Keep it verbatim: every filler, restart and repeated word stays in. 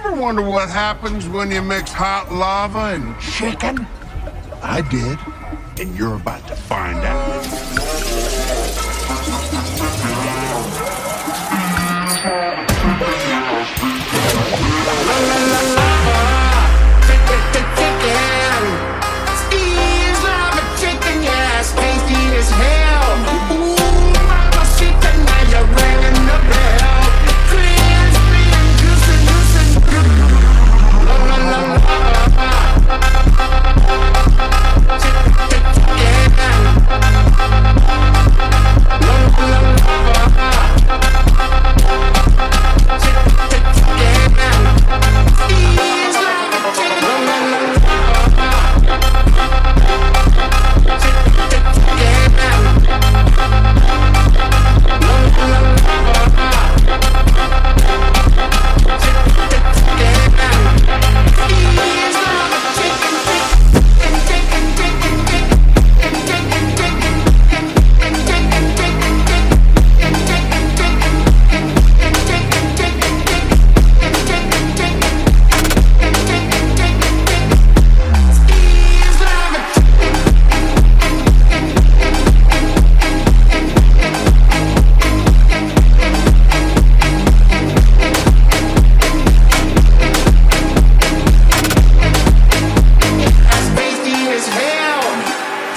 ever wonder what happens when you mix hot lava and chicken? I did, and you're about to find out.